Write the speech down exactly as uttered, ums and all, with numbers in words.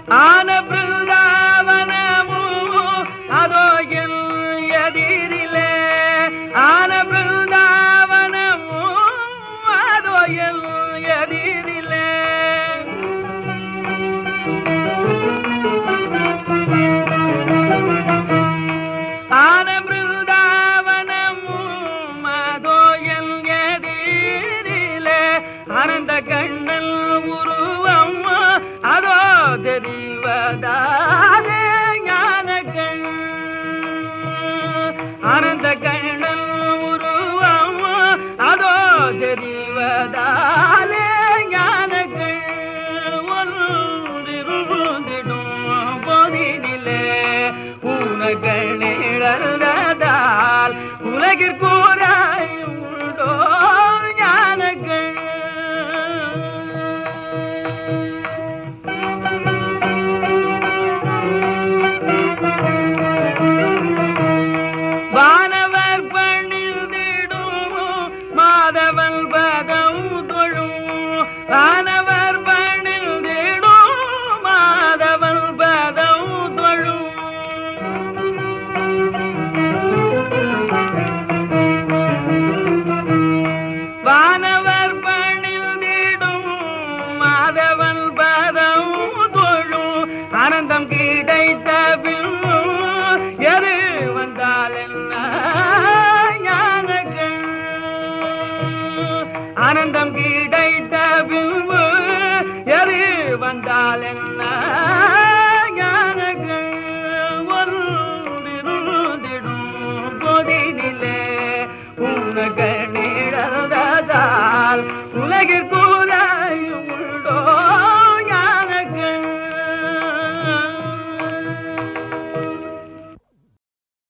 ஆன பிருந்தாவனமோ அதோ என் எதிரிலே, ஆன பிருந்தாவனமோ அதோ என் எதிரிலே. ஆன பிருந்தாவனமும் அதோ என் எதிரிலே, ஆனந்த கண்ணன் உருவம் அதோ தெரிவதாலே ஞானங்கள். ஆனந்த கண்ணன் உருவம் அதோ தெரிவதாலே ஞானங்கள். ஒன்றிருந்திடும் போதினிலே உனகணிழந்தால் உலகிற்கூராய் உண்டோ ஞானங்கள். வானவர் பணிந்திடும் மாதவன் பதம் தொழும், வானவர் பணிந்திடும் மாதவன் பதம் தொழும். வானவர் பணிந்திடும் மாதவன் பதம் தொழும். ஆனந்தம் கிடைத்த பின்னும் எது வந்தால் என்ன ஞானங்கள். ஆனந்தம் கிடைத்த பின்பு எது வந்தால் என்ன